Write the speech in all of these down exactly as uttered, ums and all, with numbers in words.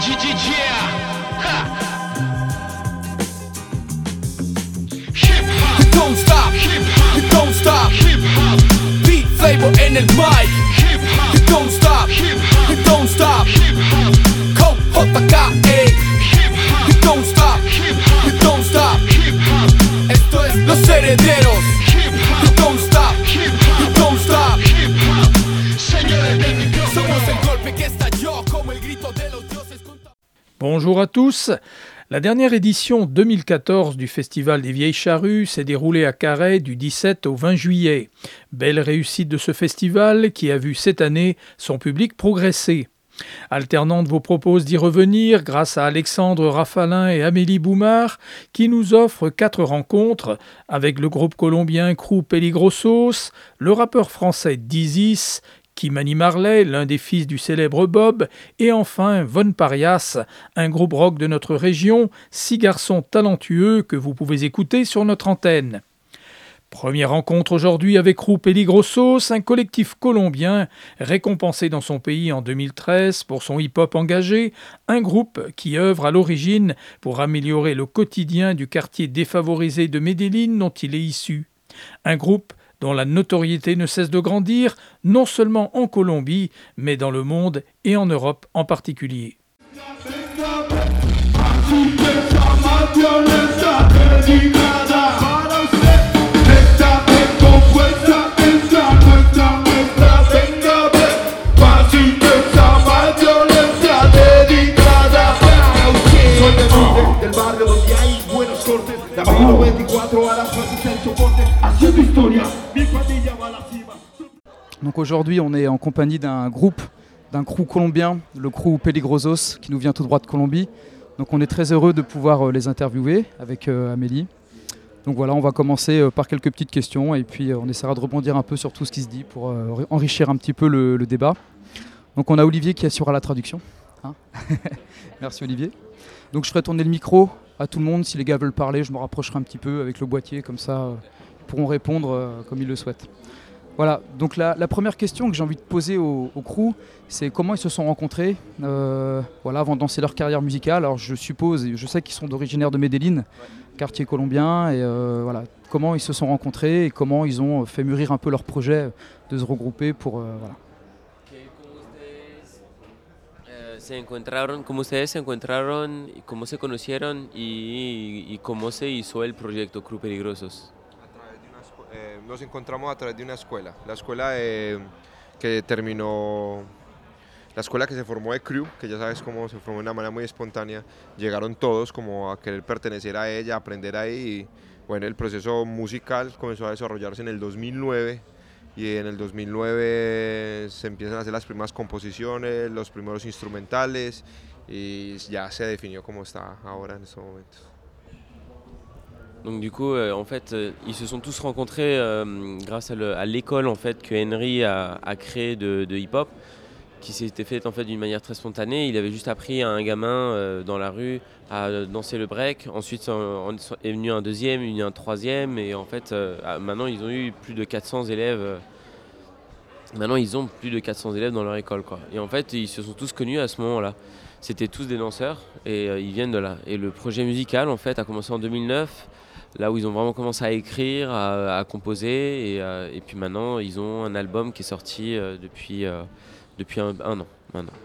You don't stop, you don't stop. Beat flavor en el mic. You don't stop, you don't stop. Coke, J K, ey. You don't stop, you don't stop. Esto es Los Herederos. You don't stop, you don't stop. Somos el golpe que estalló como el grito de los dioses. Bonjour à tous. La dernière édition deux mille quatorze du Festival des Vieilles Charrues s'est déroulée à Carhaix du dix-sept au vingt juillet. Belle réussite de ce festival qui a vu cette année son public progresser. Alternante vous propose d'y revenir grâce à Alexandre Rafalin et Amélie Boumard qui nous offrent quatre rencontres avec le groupe colombien Crew Peligrosos, le rappeur français Dizis, Kimani Marley, l'un des fils du célèbre Bob, et enfin Von Parias, un groupe rock de notre région, six garçons talentueux que vous pouvez écouter sur notre antenne. Première rencontre aujourd'hui avec Crew Peligrosos, un collectif colombien récompensé dans son pays en deux mille treize pour son hip-hop engagé, un groupe qui œuvre à l'origine pour améliorer le quotidien du quartier défavorisé de Medellín dont il est issu. Un groupe dont la notoriété ne cesse de grandir, non seulement en Colombie, mais dans le monde et en Europe en particulier. Donc aujourd'hui on est en compagnie d'un groupe, d'un crew colombien, le crew Peligrosos, qui nous vient tout droit de Colombie. Donc on est très heureux de pouvoir les interviewer avec euh, Amélie. Donc voilà, on va commencer euh, par quelques petites questions et puis euh, on essaiera de rebondir un peu sur tout ce qui se dit pour euh, enrichir un petit peu le, le débat. Donc on a Olivier qui assurera la traduction. Hein Merci Olivier. Donc je ferai tourner le micro à tout le monde. Si les gars veulent parler, je me rapprocherai un petit peu avec le boîtier, comme ça euh, ils pourront répondre euh, comme ils le souhaitent. Voilà, donc la, la première question que j'ai envie de poser au, au crew, c'est comment ils se sont rencontrés euh, voilà, avant de lancer leur carrière musicale. Alors je suppose, je sais qu'ils sont originaires de Medellín, ouais. Quartier colombien, et euh, voilà, comment ils se sont rencontrés et comment ils ont fait mûrir un peu leur projet de se regrouper pour... Euh, voilà. Se encontraron, cómo ustedes se encontraron, cómo se conocieron y, y cómo se hizo el proyecto Crew Peligrosos. Eh, nos encontramos a través de una escuela, la escuela eh, que terminó, la escuela que se formó de Crew, que ya sabes cómo se formó de una manera muy espontánea, llegaron todos como a querer pertenecer a ella, aprender ahí, y bueno, el proceso musical comenzó a desarrollarse en el dos mil nueve, y en el dos mil nueve se empiezan a hacer las primeras composiciones, los primeros instrumentales, y ya se definió como está ahora en estos momentos. Donc du coup, euh, en fait, euh, ils se sont tous rencontrés euh, grâce à, le, à l'école en fait que Henry a, a créée de, de hip-hop, qui s'était faite en fait d'une manière très spontanée. Il avait juste appris à un gamin euh, dans la rue à danser le break. Ensuite, en, en, est venu un deuxième, il y a un troisième, et en fait, euh, maintenant ils ont eu plus de quatre cents élèves. Euh, maintenant, ils ont plus de quatre cents élèves dans leur école, quoi. Et en fait, ils se sont tous connus à ce moment-là. C'était tous des danseurs et euh, ils viennent de là. Et le projet musical, en fait, a commencé en deux mille neuf. Là où ils ont vraiment commencé à écrire, à, à composer, et, euh, et puis maintenant ils ont un album qui est sorti euh, depuis, euh, depuis un, un an maintenant.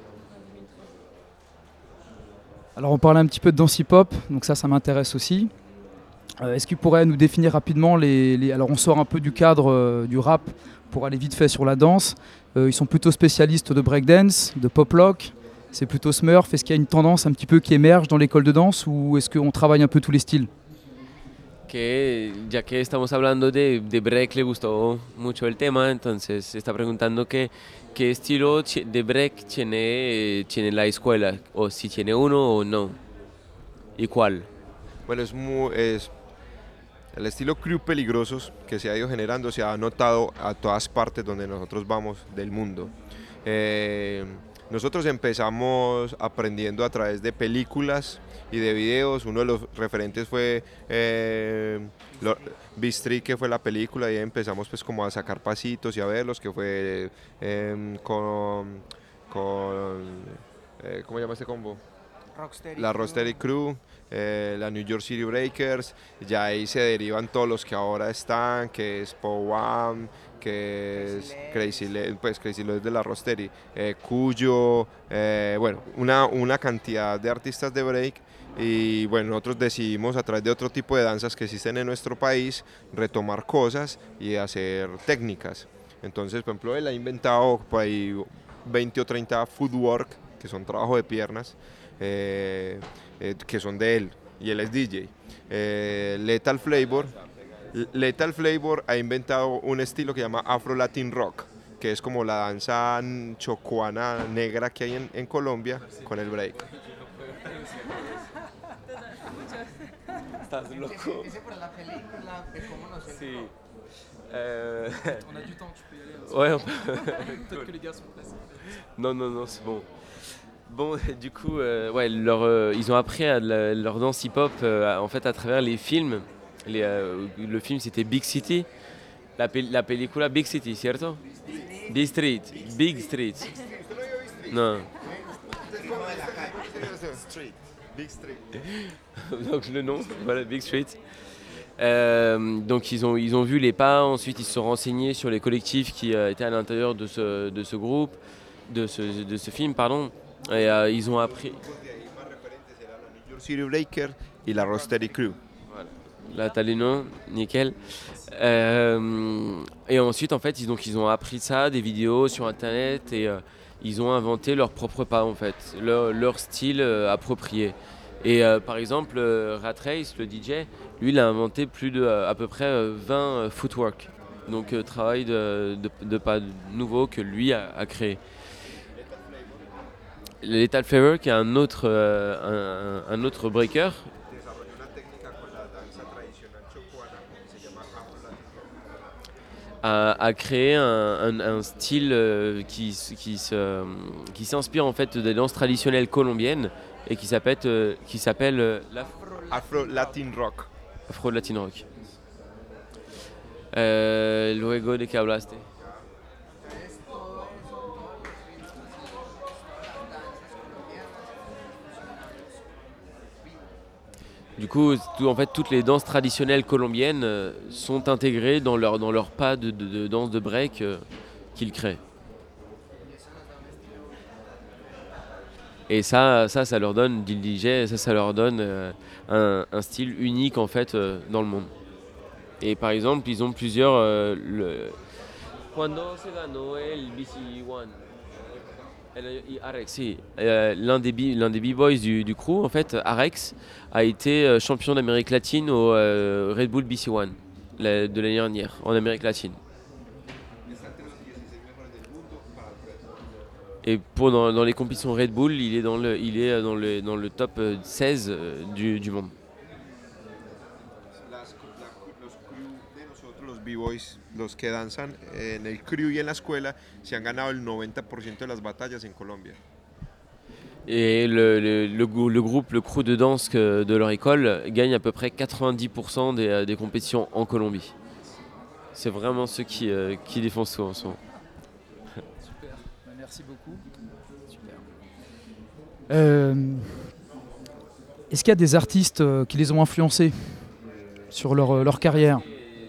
Alors on parlait un petit peu de danse hip-hop, donc ça, ça m'intéresse aussi. Euh, est-ce qu'ils pourraient nous définir rapidement les, les... Alors on sort un peu du cadre euh, du rap pour aller vite fait sur la danse. Euh, ils sont plutôt spécialistes de breakdance, de pop-lock, c'est plutôt Smurf. Est-ce qu'il y a une tendance un petit peu qui émerge dans l'école de danse ou est-ce qu'on travaille un peu tous les styles? Que ya que estamos hablando de, de break, le gustó mucho el tema, entonces se está preguntando que, qué estilo de break tiene, tiene la escuela, o si tiene uno o no, y cuál. Bueno, es, muy, es el estilo Crew Peligrosos que se ha ido generando, se ha notado a todas partes donde nosotros vamos del mundo. Eh, nosotros empezamos aprendiendo a través de películas y de videos. Uno de los referentes fue eh, Bistri, que fue la película, y ahí empezamos pues como a sacar pasitos y a verlos, que fue eh, con, con eh, ¿cómo se llama este combo? Rocksteady la Crew. Rocksteady Crew, eh, la New York City Breakers, ya ahí se derivan todos los que ahora están, que es Powam, que es Crazy Legs, pues Crazy Legs de la Rocksteady, eh, Cuyo, eh, bueno, una, una cantidad de artistas de break. Y bueno, nosotros decidimos a través de otro tipo de danzas que existen en nuestro país retomar cosas y hacer técnicas. Entonces, por ejemplo, él ha inventado por ahí veinte o treinta footwork, que son trabajo de piernas, eh, eh, que son de él, y él es D J. Eh, Lethal Flavor, Lethal Flavor ha inventado un estilo que se llama Afro Latin Rock, que es como la danza chocuana negra que hay en, en Colombia con el break. Estás loco. Ese para la película de cómo nos Sí. Euh... On a du temps, tu peux y aller. Ouais, on peut... Peut-être que les gars sont placés. Non, non, non, c'est bon. Bon, du coup, euh, ouais, leur, euh, ils ont appris à la, leur danse hip-hop euh, en fait à travers les films. Les, euh, le film c'était Big City, la, pe la película Big City, ¿cierto? Big Street, Big Street. Non. Street, Big Street. Donc le nom, voilà, Big Street. Euh, donc ils ont, ils ont vu les pas, ensuite ils se sont renseignés sur les collectifs qui euh, étaient à l'intérieur de ce, de ce groupe, de ce, de ce film, pardon. Et euh, ils ont appris. New York City Breaker y la Rocksteady Crew. Voilà. Là, t'as les noms, nickel. Euh, et ensuite, en fait, ils, donc, ils ont appris ça, des vidéos sur Internet, et euh, ils ont inventé leur propre pas, en fait, leur, leur style euh, approprié. Et euh, par exemple, euh, Rat Race, le D J, lui, il a inventé plus de euh, à peu près euh, vingt euh, footwork. Donc, euh, travail de, de, de pas nouveau que lui a, a créé. Lethal Flavor, qui est un autre, euh, un, un autre breaker. A, a créé un, un, un style euh, qui, qui, se, qui s'inspire en fait des danses traditionnelles colombiennes et qui s'appelle, euh, qui s'appelle euh, Afro Latin Rock. Afro Latin Rock. Euh, luego de qué hablaste? Du coup, tout, en fait, toutes les danses traditionnelles colombiennes euh, sont intégrées dans leur, dans leur pas de, de, de danse de break euh, qu'ils créent. Et ça, ça, ça leur donne, dit le D J, ça, ça leur donne euh, un, un style unique en fait euh, dans le monde. Et par exemple, ils ont plusieurs. Euh, le... Cuando se ganó el B C One? Arex, si. Euh, l'un des b-boys du, du crew, en fait, Arex, a été champion d'Amérique latine au euh, Red Bull B C One la, de l'année dernière, en Amérique latine. Et pour dans, dans les compétitions Red Bull, il est dans le, il est dans le, dans le top seize du, du monde. Los b-boys, los que danzan en el crew y en la escuela, se han ganado el noventa por ciento de las batallas en Colombia. Et le, le, le, le groupe, le crew de danse de leur école gagne à peu près quatre-vingt-dix pour cent des, des compétitions en Colombie. C'est vraiment ceux qui, euh, qui défoncent tout en ce moment. Super, merci beaucoup. Super. Euh, est-ce qu'il y a des artistes qui les ont influencés sur leur, leur carrière?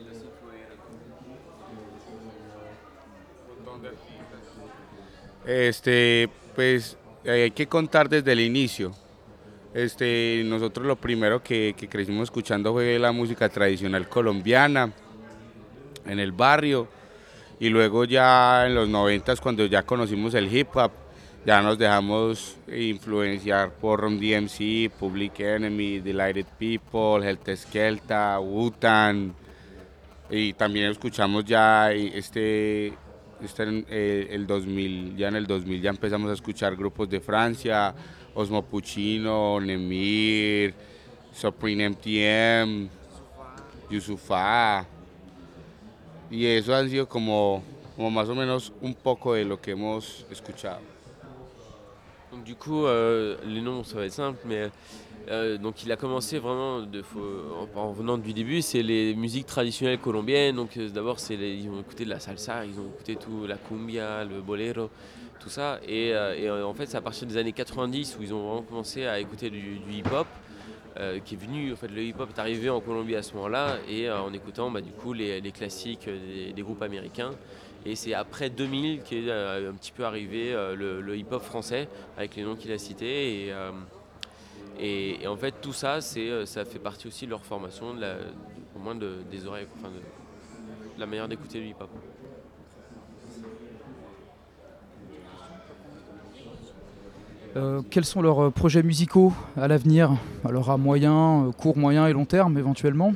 Este, pues hay que contar desde el inicio. Este, nosotros lo primero que, que crecimos escuchando fue la música tradicional colombiana en el barrio, y luego ya en los noventas, cuando ya conocimos el hip hop, ya nos dejamos influenciar por Run D M C, Public Enemy, Delighted People, Helter Skelta, Wu-Tang, y también escuchamos ya este Este en eh, el dos mil, ya en el dos mil ya empezamos a escuchar grupos de Francia, Osmo Puccino, Nemir, Supreme M T M, Yusufa, y eso ha sido como, como más o menos un poco de lo que hemos escuchado. Donc du coup, euh, les noms, ça va être simple, mais euh, donc il a commencé vraiment de, en, en venant du début, c'est les musiques traditionnelles colombiennes. Donc euh, d'abord, c'est les, ils ont écouté de la salsa, ils ont écouté tout, la cumbia, le bolero, tout ça. Et, euh, et euh, en fait, c'est à partir des années quatre-vingt-dix où ils ont vraiment commencé à écouter du, du hip-hop. Euh, qui est venu, en fait, le hip-hop est arrivé en Colombie à ce moment-là, et euh, en écoutant bah, du coup les, les classiques des, des groupes américains. Et c'est après deux mille qu'est euh, un petit peu arrivé euh, le, le hip-hop français avec les noms qu'il a cités. Et, euh, et, et en fait, tout ça, c'est, ça fait partie aussi de leur formation, de la, au moins de, des oreilles, enfin de, de la manière d'écouter le hip-hop. Euh, quels sont leurs projets musicaux à l'avenir, alors à moyen, court, moyen et long terme éventuellement?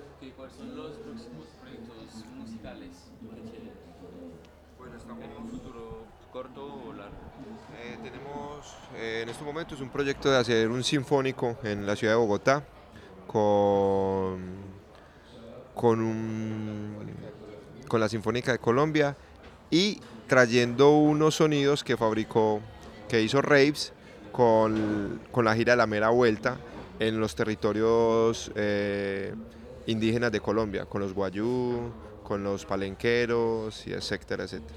Eh, tenemos eh, en estos momentos un proyecto de hacer un sinfónico en la ciudad de Bogotá con, con, un, con la Sinfónica de Colombia y trayendo unos sonidos que fabricó, que hizo Raves con, con la gira de la Mera Vuelta en los territorios eh, indígenas de Colombia, con los guayú, con los palenqueros, y etcétera, etcétera.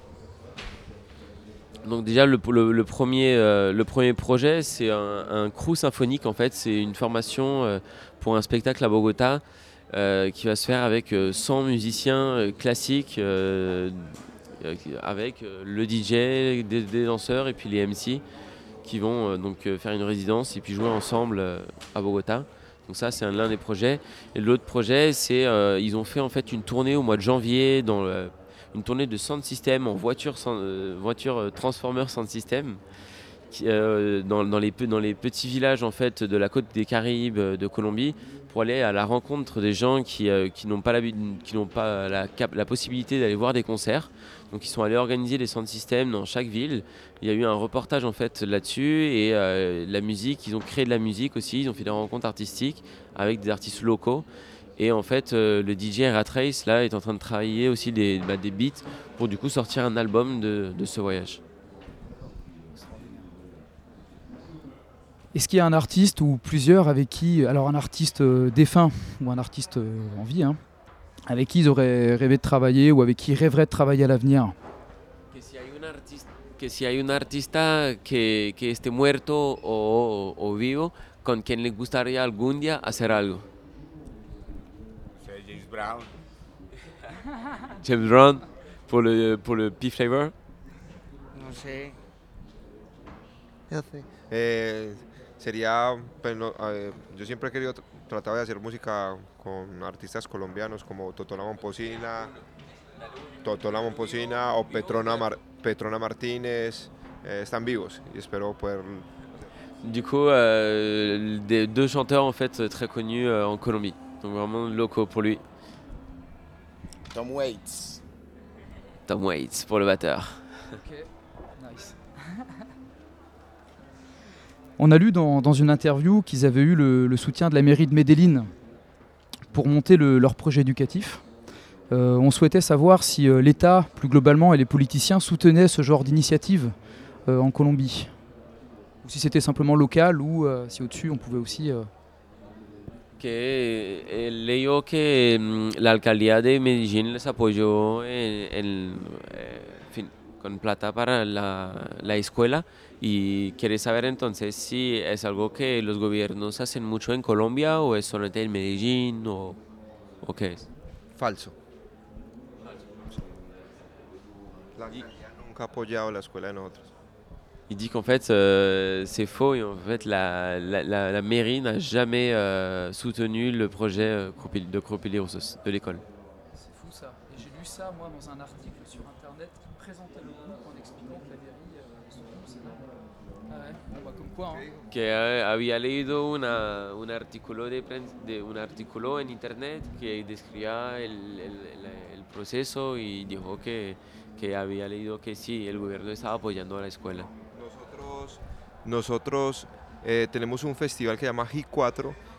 Donc déjà le, le, le, premier, euh, le premier projet, c'est un, un crew symphonique en fait, c'est une formation euh, pour un spectacle à Bogota euh, qui va se faire avec euh, cent musiciens euh, classiques, euh, avec euh, le D J, des, des danseurs et puis les M C qui vont euh, donc euh, faire une résidence et puis jouer ensemble euh, à Bogota. Donc ça c'est un, l'un des projets. Et l'autre projet, c'est euh, ils ont fait en fait une tournée au mois de janvier dans le une tournée de sound system en voiture, euh, voiture euh, Transformer sound system qui, euh, dans, dans, les, dans les petits villages en fait, de la côte des Caraïbes euh, de Colombie pour aller à la rencontre des gens qui, euh, qui n'ont pas, la, qui n'ont pas la, cap, la possibilité d'aller voir des concerts. Donc ils sont allés organiser des sound systems dans chaque ville. Il y a eu un reportage en fait, là-dessus et euh, la musique, ils ont créé de la musique aussi, ils ont fait des rencontres artistiques avec des artistes locaux. Et en fait, euh, le D J Rat Race là, est en train de travailler aussi des, bah, des beats pour du coup sortir un album de, de ce voyage. Est-ce qu'il y a un artiste ou plusieurs avec qui, alors un artiste euh, défunt ou un artiste euh, en vie, hein, avec qui ils auraient rêvé de travailler ou avec qui ils rêveraient de travailler à l'avenir? Que si hay un artista, que si hay un artista que, que esté muerto o, o vivo, con quien le gustaría algún día hacer algo. James Brown. James Brown pour le, pour le P-Flavor. No sé. Eh, sería, pues, no, eh, yo siempre he querido tr tratar de hacer música con artistas colombianos como Totó la Momposina, Totó la Momposina o Petrona, Mar Petrona Martínez, eh, están vivos y espero poder. Du coup, euh, des deux chanteurs en fait très connus euh, en Colombie, donc vraiment locaux pour lui. Tom Waits. Tom Waits pour le batteur. Okay. Nice. On a lu dans, dans une interview qu'ils avaient eu le, le soutien de la mairie de Medellín pour monter le, leur projet éducatif. Euh, on souhaitait savoir si euh, l'État, plus globalement, et les politiciens soutenaient ce genre d'initiative euh, en Colombie. Ou si c'était simplement local ou euh, si au-dessus on pouvait aussi... Euh... Que eh, leyó que mm, la alcaldía de Medellín les apoyó en, en, eh, fin, con plata para la, la escuela y quiere saber entonces si es algo que los gobiernos hacen mucho en Colombia o es solamente en Medellín o, o qué es. Falso. La alcaldía nunca ha apoyado la escuela de nosotros. Il dit qu'en fait euh, c'est faux et en fait la, la, la, la mairie n'a jamais euh, soutenu le projet de Cropilirosos, de l'école. C'est fou ça. Et j'ai lu ça moi dans un article sur internet qui présentait le groupe en expliquant que la mairie euh, soutenu ça. Ah ouais, bon bah comme quoi hein. Que eh, había leído una, un, artículo de, de un artículo en internet que describía el, el, el proceso y dijo que, que había leído que sí, el gobierno estaba apoyando a la escuela. Nosotros, nosotros eh, tenemos un festival que se llama G cuatro,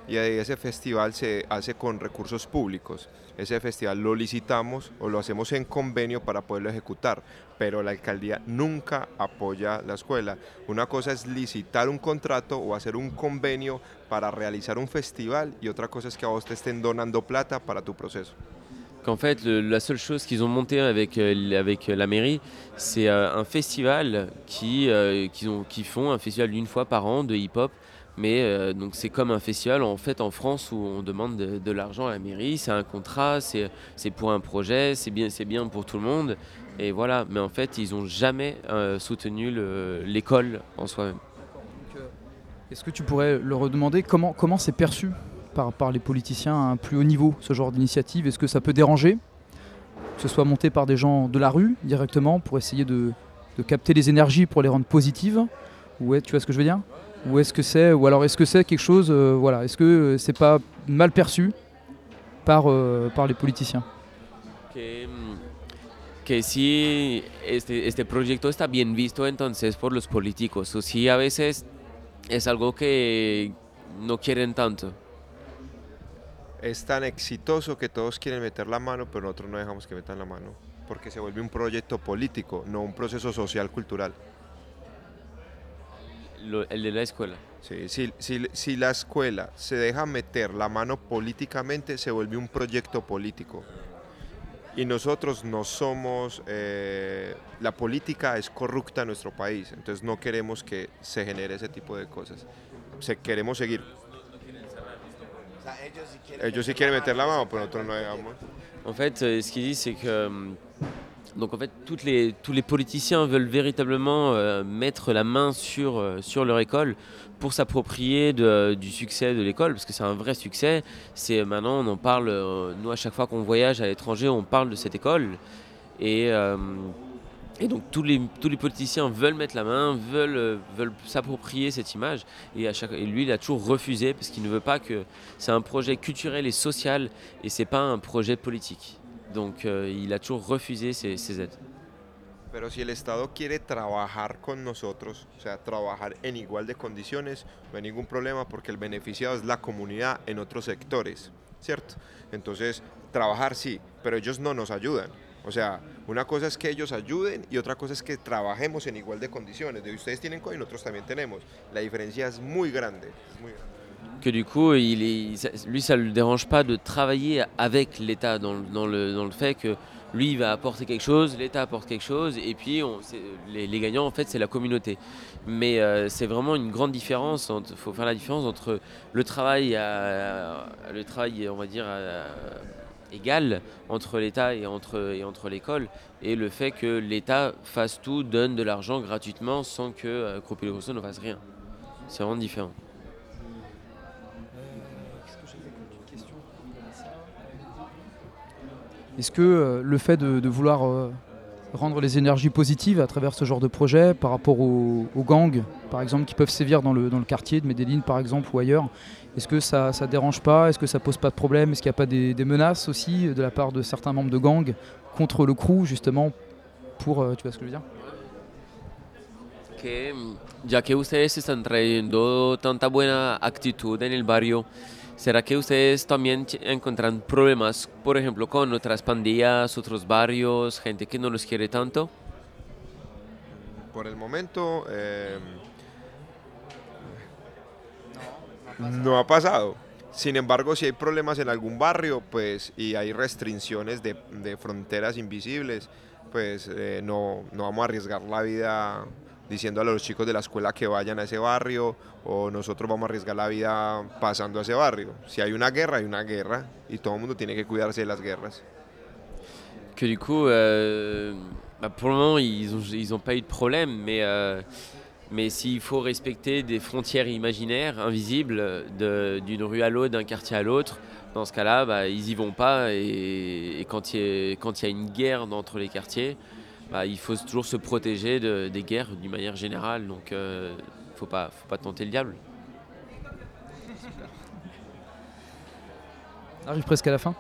y ese festival se hace con recursos públicos. Ese festival lo licitamos o lo hacemos en convenio para poderlo ejecutar, pero la alcaldía nunca apoya la escuela. Una cosa es licitar un contrato o hacer un convenio para realizar un festival y otra cosa es que a vos te estén donando plata para tu proceso. Qu'en fait, le, la seule chose qu'ils ont monté avec, euh, avec la mairie, c'est euh, un festival qui, euh, qui, ont, qui font un festival une fois par an de hip-hop. Mais euh, donc c'est comme un festival en fait en France où on demande de, de l'argent à la mairie, c'est un contrat, c'est, c'est pour un projet, c'est bien, c'est bien pour tout le monde. Et voilà, mais en fait ils n'ont jamais euh, soutenu le, l'école en soi-même. Donc, euh, est-ce que tu pourrais leur redemander comment, comment c'est perçu par, par les politiciens à un plus haut niveau, ce genre d'initiative? Est-ce que ça peut déranger que ce soit monté par des gens de la rue directement pour essayer de, de capter les énergies pour les rendre positives? Ou est, tu vois ce que je veux dire? Ou est-ce que c'est, ou alors est-ce que c'est quelque chose, euh, voilà, est-ce que c'est pas mal perçu par, euh, par les politiciens? Que, que si este, este proyecto está bien visto entonces por los políticos, o si a veces es algo que no quieren tanto. Es tan exitoso que todos quieren meter la mano, pero nosotros no dejamos que metan la mano, porque se vuelve un proyecto político, no un proceso social cultural. Lo, el de la escuela. Sí, si, si, si la escuela se deja meter la mano políticamente, se vuelve un proyecto político. Y nosotros no somos, eh, la política es corrupta en nuestro país, entonces no queremos que se genere ese tipo de cosas. Se, queremos seguir. Ellos sí quieren meter la mano, pero nosotros no dejamos. En fait, euh, ce qu'ils disent, c'est que donc en fait, toutes les, tous les politiciens veulent véritablement euh, mettre la main sur, euh, sur leur école pour s'approprier de, du succès de l'école, parce que c'est un vrai succès. C'est, maintenant, on en parle, euh, nous, à chaque fois qu'on voyage à l'étranger, on parle de cette école. Et, euh, et donc, tous les, tous les politiciens veulent mettre la main, veulent, veulent s'approprier cette image. Et, à chaque, et lui, il a toujours refusé, parce qu'il ne veut pas que... C'est un projet culturel et social, et c'est pas un projet politique. Donc euh, il a toujours refusé ces, ces aides. Pero si el Estado quiere trabajar con nosotros, o sea, trabajar en igual de condiciones, no hay ningún problema porque el beneficiado es la comunidad en otros sectores, ¿cierto? Entonces, trabajar sí, pero ellos no nos ayudan. O sea, una cosa es que ellos ayuden y otra cosa es que trabajemos en igual de condiciones. De ustedes tienen y nosotros también tenemos. La diferencia es muy grande, es muy grande. Que du coup, il est, lui, ça ne le dérange pas de travailler avec l'État dans, dans, le, dans le fait que lui, il va apporter quelque chose, l'État apporte quelque chose, et puis on, les, les gagnants, en fait, c'est la communauté. Mais euh, c'est vraiment une grande différence, il faut faire la différence entre le travail, à, le travail on va dire, à, égal entre l'État et entre, et entre l'école, et le fait que l'État fasse tout, donne de l'argent gratuitement sans que euh, Groupe Pellegrini Grosso ne fasse rien. C'est vraiment différent. Est-ce que euh, le fait de, de vouloir euh, rendre les énergies positives à travers ce genre de projet par rapport aux, aux gangs, par exemple, qui peuvent sévir dans le, dans le quartier de Medellín, par exemple, ou ailleurs, est-ce que ça ne dérange pas? Est-ce que ça pose pas de problème? Est-ce qu'il n'y a pas des, des menaces aussi de la part de certains membres de gangs contre le crew, justement, pour... Euh, tu vois ce que je veux dire? Que, ya que ustedes están trayendo tanta buena actitud en el barrio, ¿será que ustedes también encuentran problemas, por ejemplo, con otras pandillas, otros barrios, gente que no los quiere tanto? Por el momento, eh, no ha pasado. Sin embargo, si hay problemas en algún barrio, pues, y hay restricciones de, de fronteras invisibles, pues eh, no, no vamos a arriesgar la vida diciendo a los chicos de la escuela que vayan a ese barrio, o nosotros vamos a arriesgar la vida pasando a ese barrio. Si hay una guerra, hay una guerra, y todo el mundo tiene que cuidarse de las guerras. Que du coup, euh, bah pour le moment, ils n'ont ils ont pas eu de problème, mais, euh, mais s'il faut respecter des frontières imaginaires, invisibles, de, d'une rue à l'autre, d'un quartier à l'autre, dans ce cas-là, bah, ils n'y vont pas, et, et quand il y a, quand il y a une guerre entre les quartiers, bah, il faut toujours se protéger de, des guerres d'une manière générale, donc il euh, ne faut pas, faut pas tenter le diable. On arrive presque à la fin.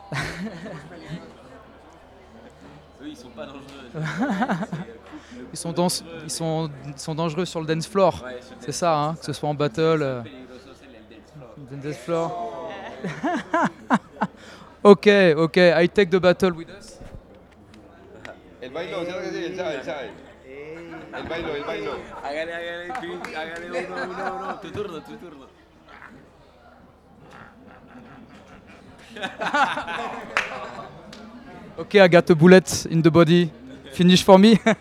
Eux, ils sont pas dangereux. ils, sont dans, ils, sont, ils sont dangereux sur le dance floor, ouais, c'est ça, hein, que ce soit en battle. Euh, le dance floor. Okay, okay, I take the battle with us. El bailo, ¿sabes qué? Él sabe, él sabe. El bailo, el bailo. Hágale, hágale, pi- hágale uno, uno, uno. Tu turno, tu turno. Okay, I got a bullet in the body. Finish for me. Tu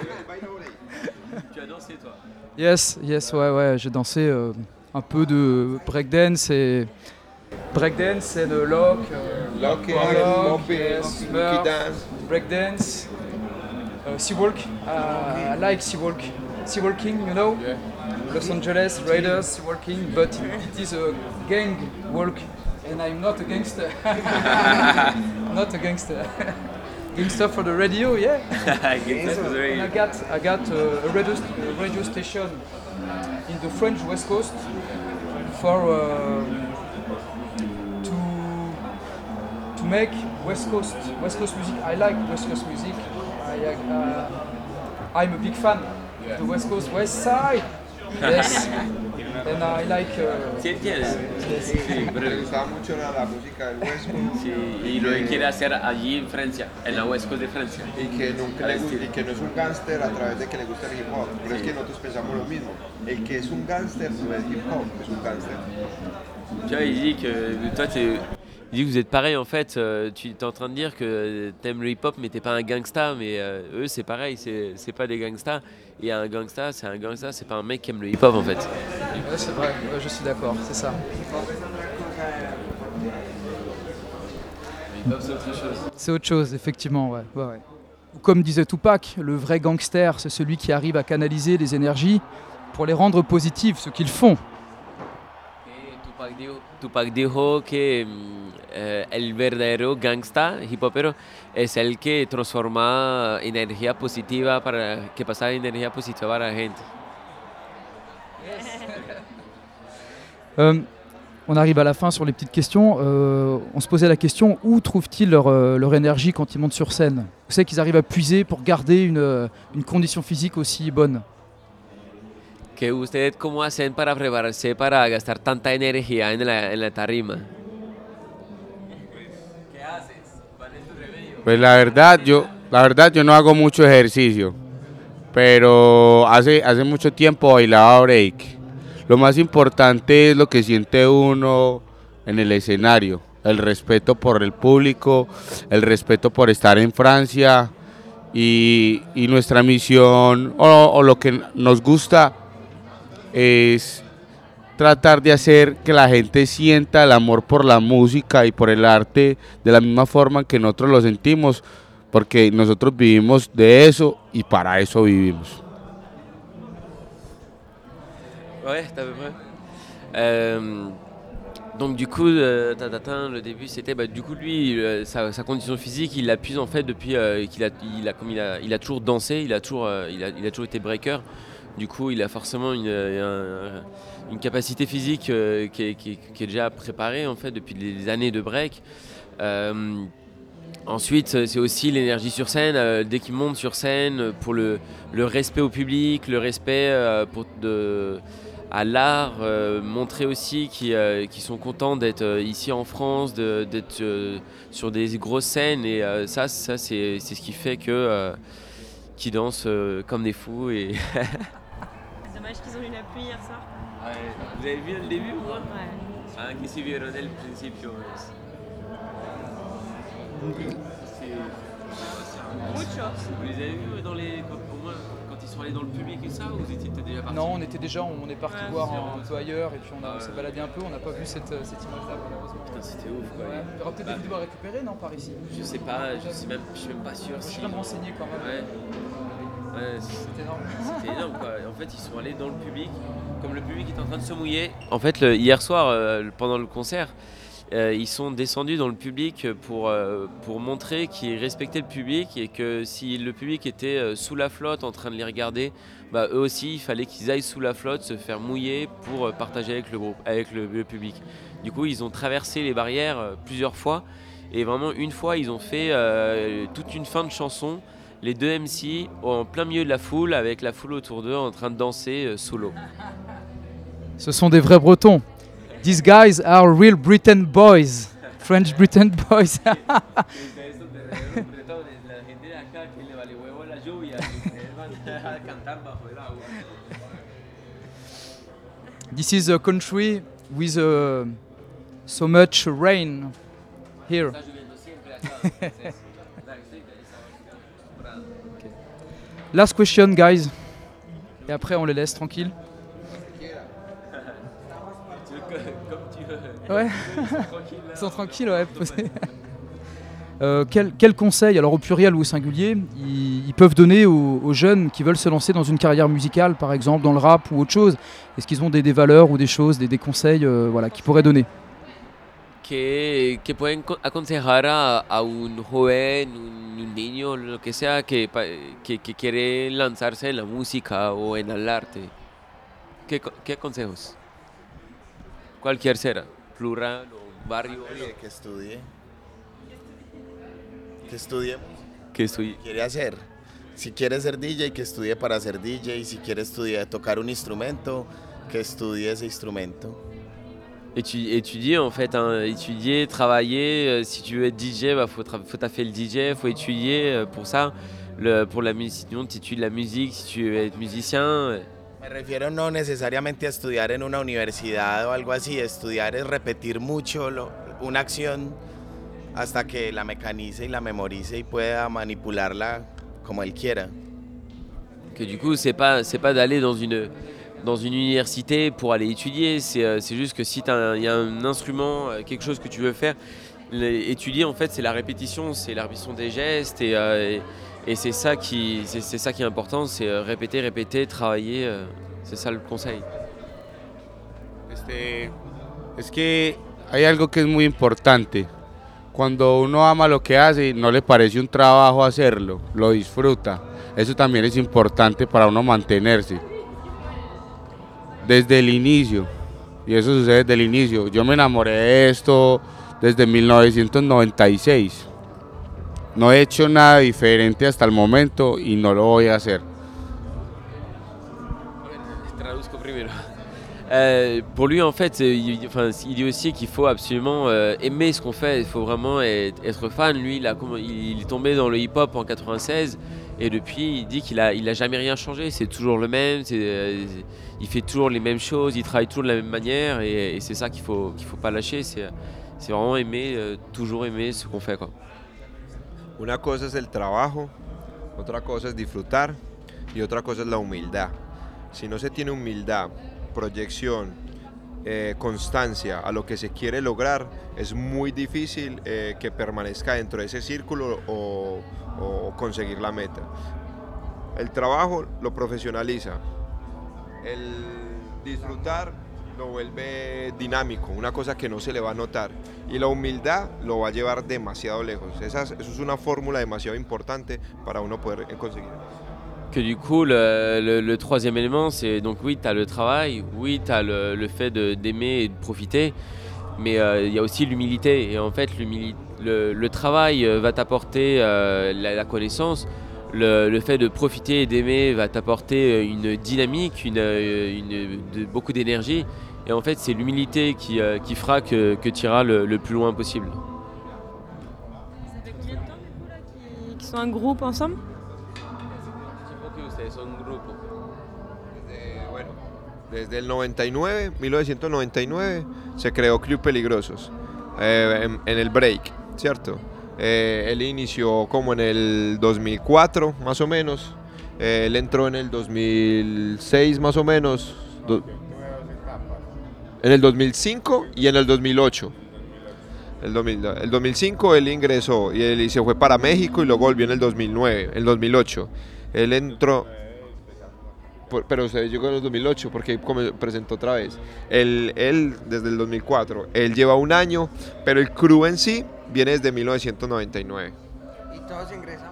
as dansé, toi? Yes, yes, ouais, ouais, j'ai dansé euh, un peu de breakdance et breakdance and uh, lock, uh, Locking, lock, mopping, yes, monkey burp, dance. breakdance, uh, sea walk. Uh, I like sea walk, sea walking, you know. Yeah. Los Angeles Raiders sea walking, but it is a gang walk, and I'm not a gangster. Not a gangster. Gangster for the radio, yeah. And I got I got uh, a radio, a radio station in the French West Coast for uh, to to make West Coast West Coast music. I like West Coast music. I uh, I'm a big fan of the West Coast West Side. Yes. And I like. Uh, ¿Sí entiendes? Sí, Le pero- gustaba mucho la, la música del West Coast sí, y lo que quiere hacer allí en Francia, en la West Coast de Francia. y que, nunca Al le gu- estilo. y que no es un gángster a través de que le gusta el hip hop. Pero es que nosotros pensamos lo mismo. El que es un gángster no es hip hop, es un gángster. Tu vois, il dit que toi, t'es- il dit que vous êtes pareil en fait. euh, tu es en train de dire que t'aimes le hip-hop, mais t'es pas un gangsta. Mais euh, eux, c'est pareil, c'est c'est pas des gangstas. Et un gangsta, c'est un gangsta, c'est pas un mec qui aime le hip-hop en fait. ouais, c'est vrai, ouais, je suis d'accord, c'est ça. Le hip-hop, c'est autre chose. C'est autre chose, effectivement, ouais, ouais, ouais. Ou comme disait Tupac, le vrai gangster, c'est celui qui arrive à canaliser les énergies pour les rendre positives, ce qu'ils font. Tupac dijo, Tupac dijo que mm, eh, el verdadero gangsta hip hopero es el que transforma energía positiva para que pasa energía positiva para la gente. Euh, on arrive à la fin sur les petites questions. Euh, on se posait la question, où trouvent-ils leur, euh, leur énergie quand ils montent sur scène? Vous savez qu'ils arrivent à puiser pour garder une, euh, une condition physique aussi bonne? Que ustedes cómo hacen para prepararse para gastar tanta energía en la, en la tarima. ¿Qué haces? ¿Cuál es tu remedio? Pues la verdad, yo, la verdad, yo no hago mucho ejercicio, pero hace, hace mucho tiempo bailaba break. Lo más importante es lo que siente uno en el escenario, el respeto por el público, el respeto por estar en Francia y, y nuestra misión o, o lo que nos gusta es tratar de hacer que la gente sienta el amor por la música y por el arte de la misma forma que nosotros lo sentimos, porque nosotros vivimos de eso y para eso vivimos. Ouais, t'as à peu près. Euh, donc du coup, euh, tatatin, le début c'était, bah, du coup lui, euh, sa, sa condition physique, il l'appuie en fait depuis euh, qu'il a, il a, comme il a, il a toujours dansé, il a toujours, euh, il a, il a toujours été breaker. Du coup, il a forcément une, un- une capacité physique euh, qui, est, qui est- qui est déjà préparée en fait depuis des années de break. Euh, Ensuite, c'est aussi l'énergie sur scène. euh, dès qu'il monte sur scène, pour le, le respect au public, le respect euh, pour de, à l'art, euh, montrer aussi qu'ils euh, qu'ils sont contents d'être euh, ici en France, de- d'être euh, sur des grosses scènes. Et euh, ça, ça c'est c'est ce qui fait que euh, qu'ils dansent euh, comme des fous. Et C'est dommage qu'ils ont eu la pluie hier soir. Vous avez vu le début ou quoi? Ouais. Ah, que si vieron el principio. Mucho. Vous les avez vus dans les, quand, au moins, quand ils sont allés dans le public et ça, ou vous étiez déjà partis? Non, on était déjà, on est parti Ouais, voir c'est un, vrai. peu ailleurs et puis on, a- on Ouais. s'est baladé un peu, on n'a pas vu cette, euh, cette image-là malheureusement. Putain, c'était ouf quoi. Ouais. Il y aura peut-être Bah, des vidéos à récupérer, non, par ici? Je sais pas, je sais même, je suis même pas sûr Je si. suis en train de me renseigner quand même. Ouais. Ouais, c'est- C'est énorme. c'était énorme quoi. En fait, ils sont allés dans le public, comme le public est en train de se mouiller. En fait, le- hier soir, euh, pendant le concert, euh, ils sont descendus dans le public pour, euh, pour montrer qu'ils respectaient le public et que si le public était euh, sous la flotte en train de les regarder, bah, eux aussi, il fallait qu'ils aillent sous la flotte, se faire mouiller pour euh, partager avec le groupe, avec le, le public. Du coup, ils ont traversé les barrières euh, plusieurs fois et vraiment une fois, ils ont fait euh, toute une fin de chanson. Les deux M C en plein milieu de la foule, avec la foule autour d'eux en train de danser euh, solo. Ce sont des vrais Bretons. These guys are real Britain boys, French Britain boys. This is a country with uh, so much rain here. Okay. Last question, guys. Et après, on les laisse tranquilles. Ouais. Ils sont tranquilles, ouais. Euh, quel, quel conseil, alors au pluriel ou au singulier, ils, ils peuvent donner aux, aux jeunes qui veulent se lancer dans une carrière musicale, par exemple dans le rap ou autre chose? Est-ce qu'ils ont des, des valeurs ou des choses, des, des conseils euh, voilà, qu'ils pourraient donner? Que, que pueden co- aconsejar a, a un joven, un, un niño, lo que sea, que, pa- que, que quiere lanzarse en la música o en el arte. ¿Qué, co- qué consejos? Cualquier será, plural o barrio. Oye, que estudie. Que estudie. Que estoy. Quiere hacer. Si quiere ser D J, que estudie para ser D J. Si quiere estudiar, tocar un instrumento, que estudie ese instrumento. Étu- étudier en fait, hein, étudier, travailler. Euh, si tu veux être D J, bah, faut, tra- faut taffer le D J, faut étudier euh, pour ça. Le, pour la musique, sinon tu étudies la musique, si tu veux être musicien. euh, Me refiero no necesariamente a estudiar en una universidad o algo así. Estudiar es repetir mucho lo- una acción hasta que la mecanice y la memorice y pueda manipularla como él quiera. Que du coup, c'est pas, c'est pas d'aller dans une, dans une université pour aller étudier. C'est, euh, c'est juste que si il y a un instrument, euh, quelque chose que tu veux faire, les- étudier en fait, c'est la répétition, c'est la répétition des gestes et, euh, et, et c'est ça qui, c'est, c'est ça qui est important, c'est euh, répéter, répéter, travailler. euh, c'est ça le conseil. Este, es que hay algo que es muy importante. Cuando uno ama lo que hace, no le parece un trabajo hacerlo, lo disfruta. Eso también es importante para uno mantenerse. Desde el inicio, y eso sucede desde el inicio. Yo me enamoré de esto desde mil novecientos noventa y seis. No he hecho nada diferente hasta el momento y no lo voy a hacer. Traduzco primero. Euh, pour lui, en fait, euh, il, enfin, il dit aussi qu'il faut absolument euh, aimer ce qu'on fait. Il faut vraiment être, être fan. Lui, il, a, comm- il est tombé dans le hip-hop en quatre-vingt-seize et depuis, il dit qu'il a, il a jamais rien changé. C'est toujours le même. C'est, euh, il fait toujours les mêmes choses. Il travaille toujours de la même manière et, et c'est ça qu'il faut, qu'il faut pas lâcher. C'est, c'est vraiment aimer, euh, toujours aimer ce qu'on fait, quoi. Una cosa es el trabajo, otra cosa es disfrutar y otra cosa es la humildad. Si no se tiene humildad, proyección, eh, constancia a lo que se quiere lograr, es muy difícil eh, que permanezca dentro de ese círculo o, o conseguir la meta. El trabajo lo profesionaliza, el disfrutar lo vuelve dinámico, una cosa que no se le va a notar, y la humildad lo va a llevar demasiado lejos. Esa, es- eso es una fórmula demasiado importante para uno poder eh, conseguir. Que du coup, le, le- le troisième élément, c'est donc oui, tu as le travail, oui, tu as le, le fait de- d'aimer et de profiter, mais euh, il y a aussi l'humilité. Et en fait, l'humili- le, le travail euh, va t'apporter euh, la, la connaissance, le, le fait de profiter et d'aimer va t'apporter une dynamique, une, une- de- beaucoup d'énergie. Et en fait, c'est l'humilité qui, euh, qui fera que, que tu iras le, le plus loin possible. Ça fait combien de temps du coup là qui, qui sont un groupe ensemble? Desde, bueno, desde el noventa y nueve, mil novecientos noventa y nueve, se creó Club Peligrosos eh, en, en el break, ¿cierto? Eh, él inició como en el dos mil cuatro, más o menos. Eh, él entró en el dos mil seis, más o menos. do- en el dos mil cinco y en el dos mil ocho. El, dos mil, el dos mil cinco él ingresó y él y se fue para México y luego volvió en el dos mil nueve, el dos mil ocho. Él entró, por- pero usted llegó en el dos mil ocho porque come- presentó otra vez. Él, él desde el dos mil cuatro, él lleva un año, pero el crew en sí viene desde mil novecientos noventa y nueve. Y todos ingresamos.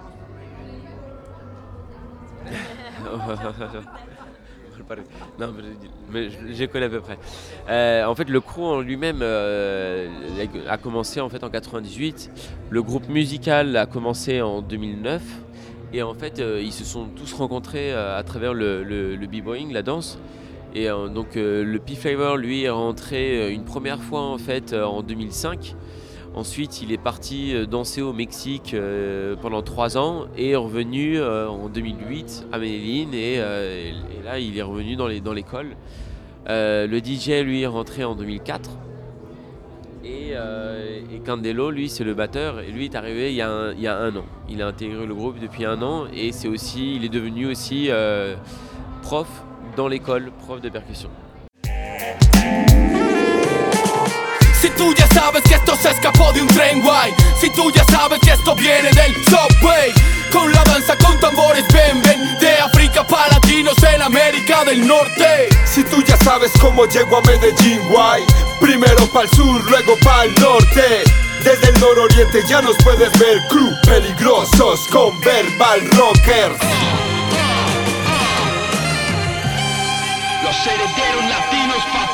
Non, mais je, je connais à peu près. Euh, en fait, le crew en lui-même euh, a commencé en fait en quatre-vingt-dix-huit. Le groupe musical a commencé en deux mille neuf. Et en fait, euh, ils se sont tous rencontrés euh, à travers le, le, le b-boying, la danse. Et euh, donc euh, le P-Flavor, lui, est rentré une première fois en fait en deux mille cinq. Ensuite, il est parti danser au Mexique euh, pendant trois ans et est revenu euh, en deux mille huit à Medellín et, euh, et là, il est revenu dans, les, dans l'école. Euh, le D J, lui, est rentré en deux mille quatre et, euh, et Candelo, lui, c'est le batteur et lui est arrivé il y, a un, il y a un an. Il a intégré le groupe depuis un an et c'est aussi, il est devenu aussi euh, prof dans l'école, prof de percussion. Si tú ya sabes que esto se escapó de un tren guay, si tú ya sabes que esto viene del subway, con la danza con tambores ven, ven, de África pa' latinos en América del Norte. Si tú ya sabes cómo llego a Medellín, guay, primero pa'l sur, luego pa'l norte. Desde el nororiente ya nos puedes ver, crew peligrosos con verbal rockers. Los herederos latinos pa'